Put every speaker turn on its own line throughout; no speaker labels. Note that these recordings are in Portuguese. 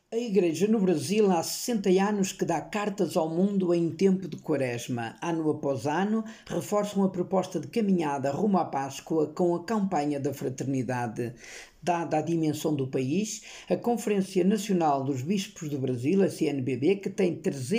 A Igreja no Brasil há 60 anos que dá cartas ao mundo em tempo de Quaresma. Ano após ano, reforçam a proposta de caminhada rumo à Páscoa com a campanha da fraternidade. Dada a dimensão do país, a Conferência Nacional dos Bispos do Brasil, a CNBB, que tem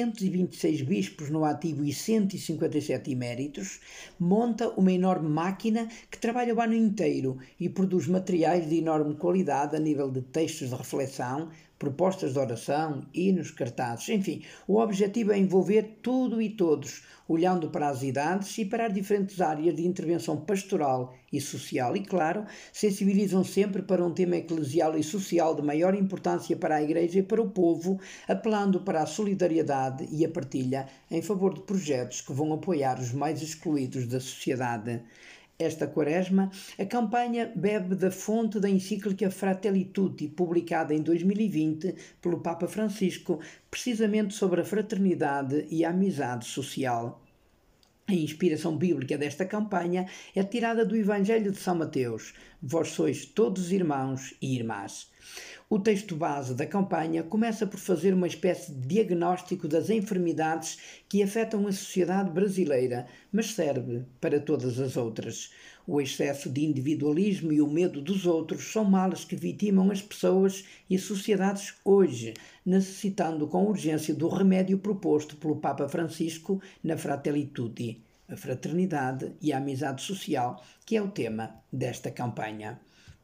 326 bispos no ativo e 157 eméritos, monta uma enorme máquina que trabalha o ano inteiro e produz materiais de enorme qualidade a nível de textos de reflexão, propostas de oração, hinos, cartazes, enfim, o objetivo é envolver tudo e todos, olhando para as idades e para as diferentes áreas de intervenção pastoral e social e, claro, sensibilizam sempre para um tema eclesial e social de maior importância para a Igreja e para o povo, apelando para a solidariedade e a partilha em favor de projetos que vão apoiar os mais excluídos da sociedade. Esta Quaresma, a campanha bebe da fonte da encíclica Fratelli Tutti, publicada em 2020 pelo Papa Francisco, precisamente sobre a fraternidade e a amizade social. A inspiração bíblica desta campanha é tirada do Evangelho de São Mateus: Vós sois todos irmãos e irmãs. O texto base da campanha começa por fazer uma espécie de diagnóstico das enfermidades que afetam a sociedade brasileira, mas serve para todas as outras. O excesso de individualismo e o medo dos outros são males que vitimam as pessoas e sociedades hoje, necessitando com urgência do remédio proposto pelo Papa Francisco na Fratelli Tutti, a fraternidade e a amizade social, que é o tema desta campanha.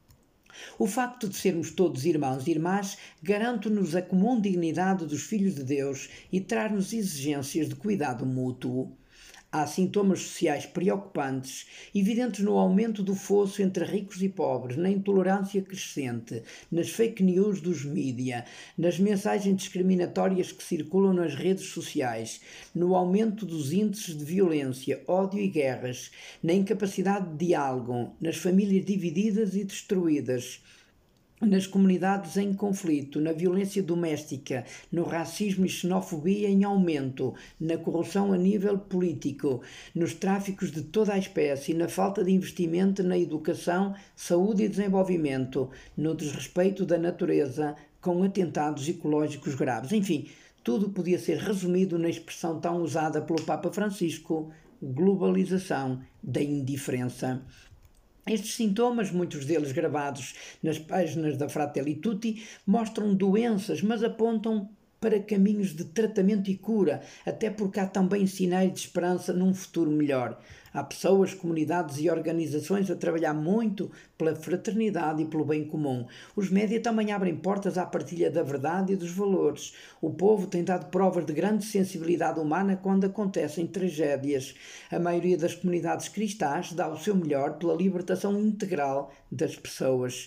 O facto de sermos todos irmãos e irmãs garante-nos a comum dignidade dos filhos de Deus e traz-nos exigências de cuidado mútuo. Há sintomas sociais preocupantes, evidentes no aumento do fosso entre ricos e pobres, na intolerância crescente, nas fake news dos mídia, nas mensagens discriminatórias que circulam nas redes sociais, no aumento dos índices de violência, ódio e guerras, na incapacidade de diálogo, nas famílias divididas e destruídas, nas comunidades em conflito, na violência doméstica, no racismo e xenofobia em aumento, na corrupção a nível político, nos tráficos de toda a espécie, na falta de investimento na educação, saúde e desenvolvimento, no desrespeito da natureza, com atentados ecológicos graves. Enfim, tudo podia ser resumido na expressão tão usada pelo Papa Francisco: globalização da indiferença. Estes sintomas, muitos deles gravados nas páginas da Fratelli Tutti, mostram doenças, mas apontam para caminhos de tratamento e cura, até porque há também sinais de esperança num futuro melhor. Há pessoas, comunidades e organizações a trabalhar muito pela fraternidade e pelo bem comum. Os média também abrem portas à partilha da verdade e dos valores. O povo tem dado provas de grande sensibilidade humana quando acontecem tragédias. A maioria das comunidades cristãs dá o seu melhor pela libertação integral das pessoas.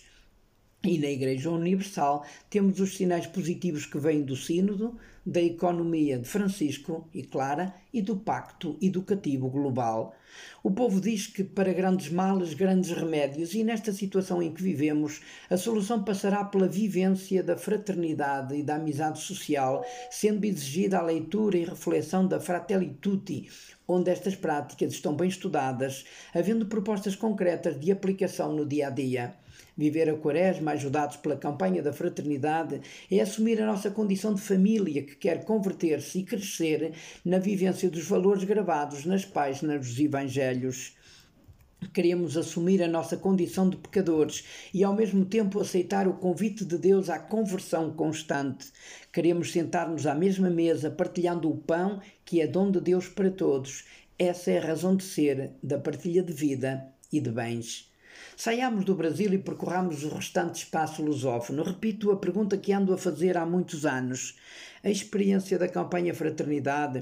E na Igreja Universal temos os sinais positivos que vêm do Sínodo, da economia de Francisco e Clara e do Pacto Educativo Global. O povo diz que para grandes males, grandes remédios, e nesta situação em que vivemos, a solução passará pela vivência da fraternidade e da amizade social, sendo exigida a leitura e reflexão da Fratelli Tutti, onde estas práticas estão bem estudadas, havendo propostas concretas de aplicação no dia a dia. Viver a Quaresma, ajudados pela campanha da fraternidade, é assumir a nossa condição de família que quer converter-se e crescer na vivência dos valores gravados nas páginas dos Evangelhos. Queremos assumir a nossa condição de pecadores e ao mesmo tempo aceitar o convite de Deus à conversão constante. Queremos sentar-nos à mesma mesa partilhando o pão que é dom de Deus para todos. Essa é a razão de ser da partilha de vida e de bens. Saiamos do Brasil e percorramos o restante espaço lusófono. Repito a pergunta que ando a fazer há muitos anos. A experiência da campanha Fraternidade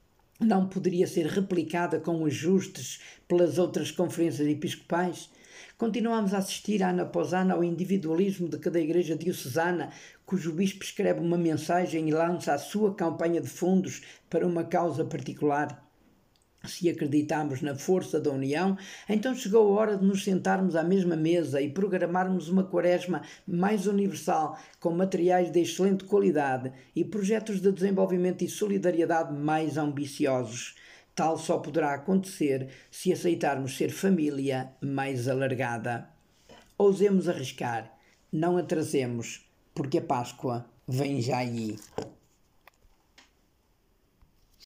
não poderia ser replicada com ajustes pelas outras conferências episcopais? Continuamos a assistir ano após ano ao individualismo de cada igreja diocesana, cujo bispo escreve uma mensagem e lança a sua campanha de fundos para uma causa particular. Se acreditamos na força da união, então chegou a hora de nos sentarmos à mesma mesa e programarmos uma Quaresma mais universal, com materiais de excelente qualidade e projetos de desenvolvimento e solidariedade mais ambiciosos. Tal só poderá acontecer se aceitarmos ser família mais alargada. Ousemos arriscar, não atrasemos, porque a Páscoa vem já aí.